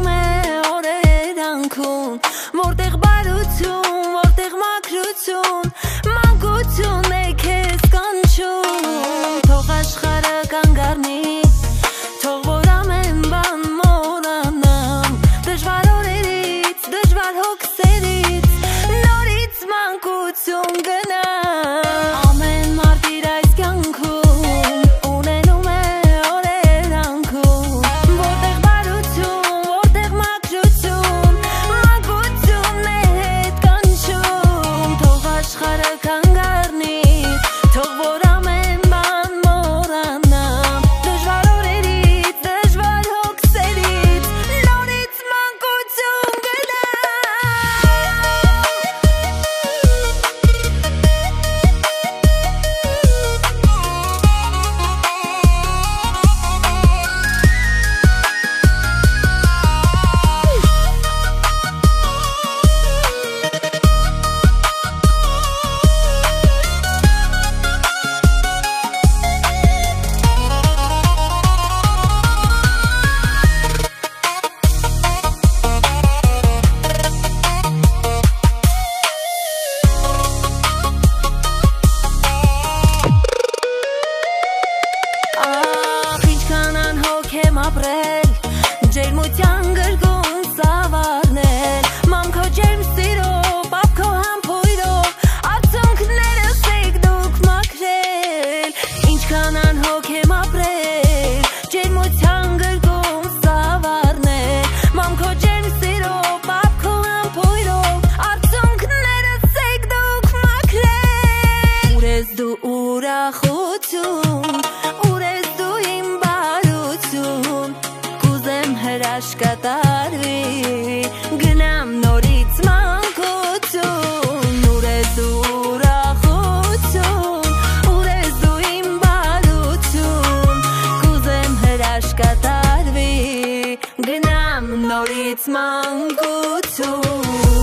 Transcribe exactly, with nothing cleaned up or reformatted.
ունենում է օրերանքուն, որտեղ բարություն, որտեղ մաքրություն, մանկություն է քեզ կանչում, թող աշխարհը կանգ առնի, թող որ ամեն բան մոռանամ, դժվար օրերից, դժվար հոգսերից, նորից մանկություն գնամ, ամեն մարդ իր այս կյանքում ունենում է օրերանքուն, որտեղ բարություն, որտեղ մաքրություն, մանկություն է հետ կանչում, թող աշխարհը կանգ առնի, թող որ ամեն բան մոռանամ, դժվար օրերից, դժվար հոգսերից, նորից մանկություն ապրել, ջերմության գրկում սավառնել, մամ քո ջերմ սիրով, պապ քո համբույրով, արցունքներս եք դուք մաքրել, ինչքան անհոգ եմ ապրել, ջերմության գրկում սավառնել, մամ քո ջերմ սիրով, պապ քո համբույրով, արցունքներս եք դուք մաքրել, ուր ես դու ուրախություն, ուր ես դու իմ հրաշքատարվի, գնամ նորից մանկություն, ուր ես դու ուրախություն, ուր ես դու իմ բարություն, կուզեմ հրաշքատարվի, գնամ նորից մանկություն